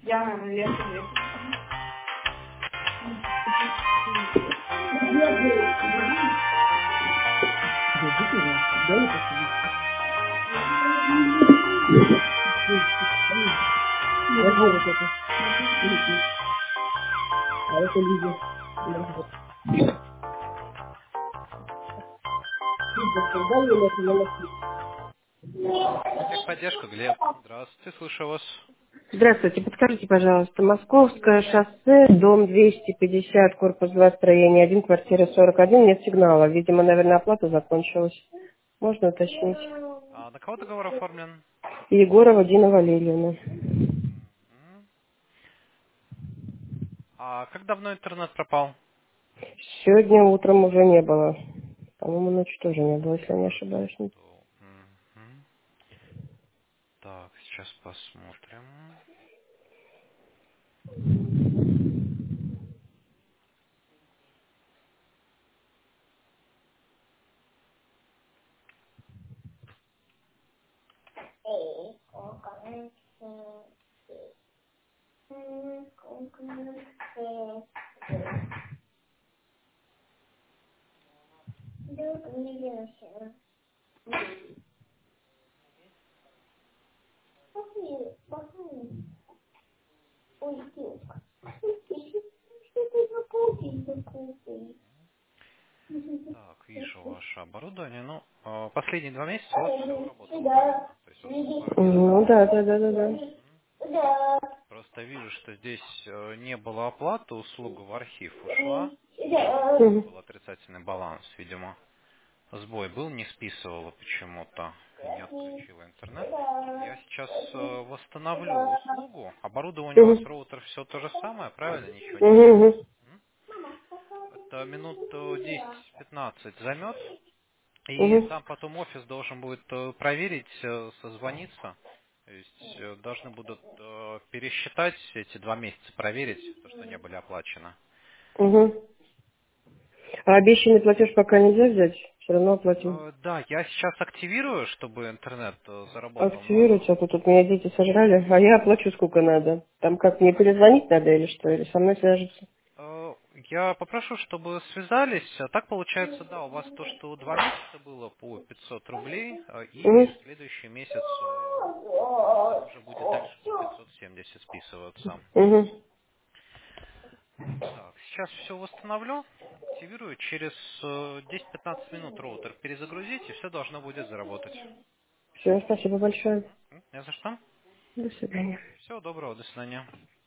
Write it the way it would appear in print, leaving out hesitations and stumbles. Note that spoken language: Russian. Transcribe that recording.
Я тебе. Возьми вот это. А это Лиза. Дай ей это на носки. Техподдержка, Глеб. Здравствуйте, слушаю вас. Здравствуйте, подскажите, пожалуйста, Московское шоссе, дом 250, корпус 2, строение 1, квартира 41, нет сигнала. Видимо, наверное, оплата закончилась. Можно уточнить? А на кого договор оформлен? Егорова Дина Валерьевна. Мгм. А как давно интернет пропал? Сегодня утром уже не было. По-моему, ночью тоже не было, если я не ошибаюсь. Мгм. Так, сейчас посмотрим. Так, вижу ваше оборудование. Ну, последние 2 месяца у вас все работало, правильно? То есть у вас пару месяцев. Ну, да, да, да, да, да. Мгм. Просто вижу, что здесь не было оплаты, услуга в архив ушла. Мгм. Был отрицательный баланс, видимо. Сбой был, не списывала почему-то и не отключила интернет. Я сейчас восстановлю услугу. Оборудование у вас Мгм. роутер все то же самое, правильно? Ничего не Мгм. меняется. М? Это минут 10-15 займет. И Мгм. там потом офис должен будет проверить, созвониться. То есть должны будут пересчитать эти 2 месяца, проверить, то, что не были оплачены. Мгм. А обещанный платеж пока нельзя взять? Все равно оплатим. Да, я сейчас активирую, чтобы интернет заработал, Активируйте, а но то тут меня дети сожрали. А я оплачу сколько надо. Там как, мне перезвонить надо или что? Или со мной свяжутся? я попрошу, чтобы связались. А так получается, да, у вас то, что 2 месяца было по 500 рублей, Мгм. и следующий месяц там уже будет дальше по 570 списываться. Мгм. Так, сейчас все восстановлю, активирую. Через 10-15 минут роутер перезагрузить, и все должно будет заработать. Все, спасибо большое. Не за что. До свидания. Всего доброго, до свидания.